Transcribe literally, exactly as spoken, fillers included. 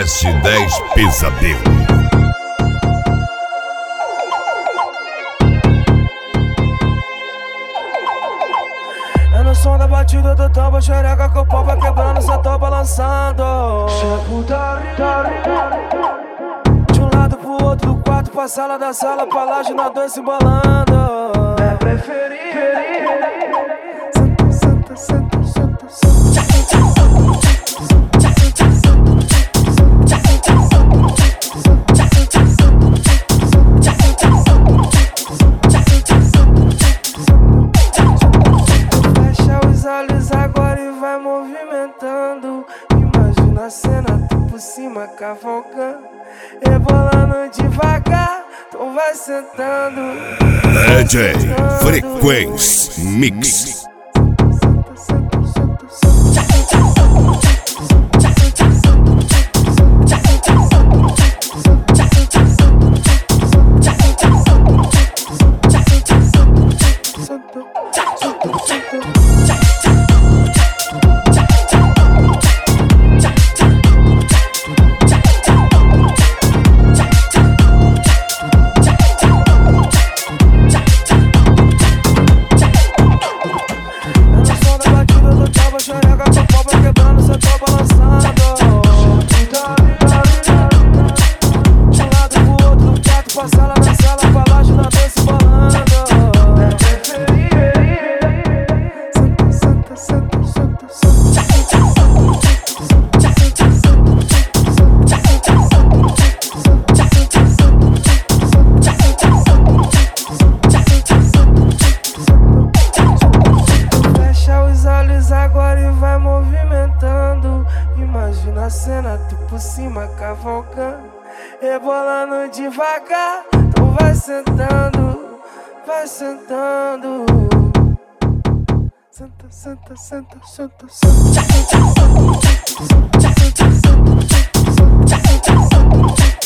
S dez Pesadelo. É no som da batida do tambo, xereca que o pau vai quebrando, só tô balançando. De um lado pro outro, do quarto pra sala, da sala pra laje, nós dois se embolando. É preferir. Senta, senta, senta, senta, senta. Agora e vai movimentando. Imagina a cena, tu por cima cavalcando, rebolando devagar, tu vai sentando. D J Frequência Mix. Agora e vai movimentando. Imagina a cena, tu por cima cavalcando, rebolando devagar, tu vai sentando, vai sentando. Senta, senta, senta, senta, senta.